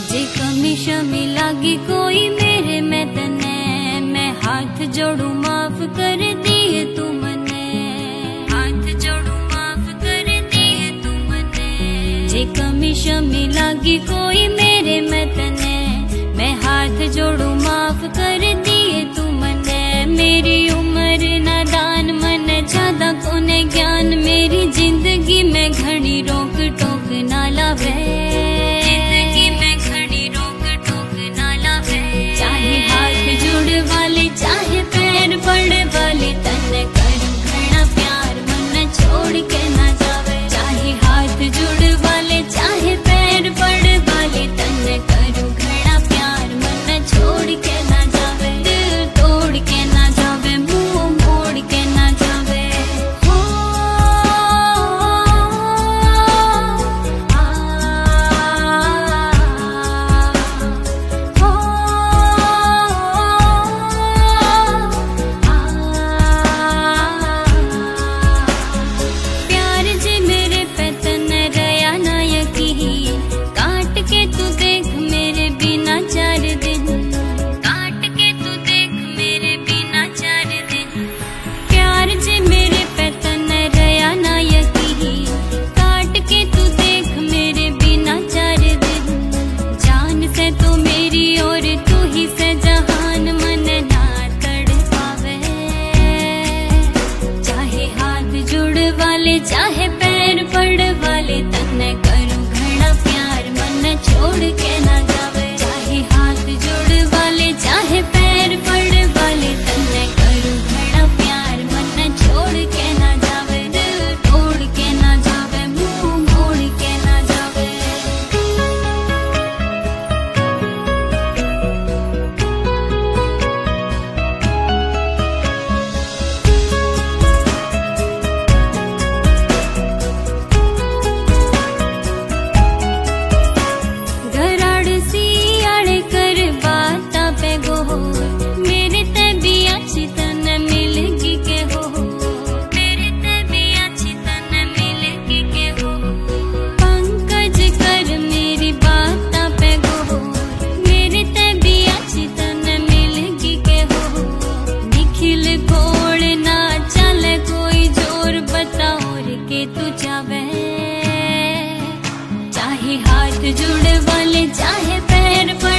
जे कमी शमी लागी कोई मेरे में तने, मैं हाथ जोड़ू माफ कर दिए तू मने, हाथ जोड़ू माफ कर दिए तू मने। जे कमी शमी लागी कोई मेरे में तने, मैं हाथ जोड़ू माफ कर दिए तू मने। मेरी उम्र नादान मन ज्यादा कोने ज्ञान, मेरी जिंदगी में घनी रोक टोक ना लावे, जिंदगी में घनी रोक टोक ना लावे। चाहे हाथ जुड़ वाले चाहे पैर पड़ वाले, तन करूं घना प्यार मन छोड़ के ना जावे। चाहे हाथ जुड़ वाले चाहे पैर पड़ वाले, तन करूं घना प्यार मन छोड़ के ना जावे। दिल तोड़ के ना जावे, मुंह मोड़ के ना जावे। हो प्यार जे मेरे पे तन रया ना यकीन, काट के तू देख मेरे बिना 4 दिन, काट के तू देख मेरे बिना 4 दिन। प्यार जे मेरे पे तन रया ना यकीन, काट के तू देख मेरे बिना 4 दिन। जान से तो मेरी और तू ही से जहान, मन ना तड़ पावे। चाहे हाथ जुड़ वाले चाहे पैर पड़ वाले, तन करूं घना प्यार मन छोड़ के ना जावे। चाहे हाथ जुड़ वाले चाहे पैर पड़ वाले, तन करूं घना प्यार मन छोड़ के ना जावे। दिल तोड़ के ना जावे, मुंह मोड़ के ना जावे। घराड़ सी आड़े कर बाता पे गो, मेरे ते भी अच्छी तन मिलगी के हो, मेरे ते भी अच्छी तन मिलगी के हो। पंकज कर मेरी बाता पे गो, मेरे ते भी अच्छी तन मिलगी के हो। निखिल घोड़ ना चले कोई जोर, बता और के तू जावे। चाहे हाथ जुड़ वाले चाहे पैर